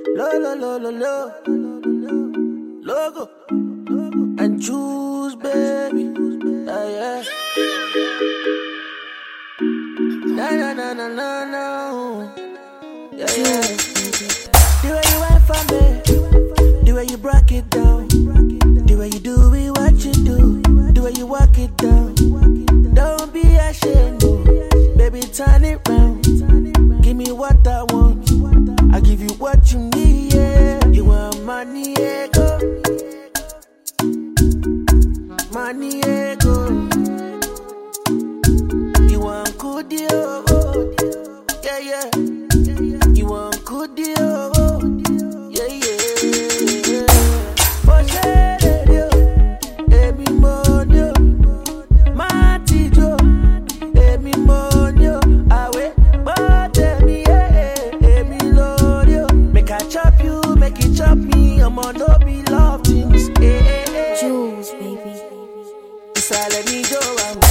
Logo. And choose, baby. Yeah. No. Yeah. The way you went for me, the way you broke it down, the way you do it, what you do, the way you walk it down. Don't be ashamed, baby, turn it round. Give me what I want, I give you what you need. Yeah. You want money, go. Money, go. You want good deal, yeah. You want good deal, yeah. For sure, emi monyo, mati jo, emi monyo, awe, but emi lorio. Make I chop you, make it chop me. I'm on no be love things, Jules, baby. Let me go.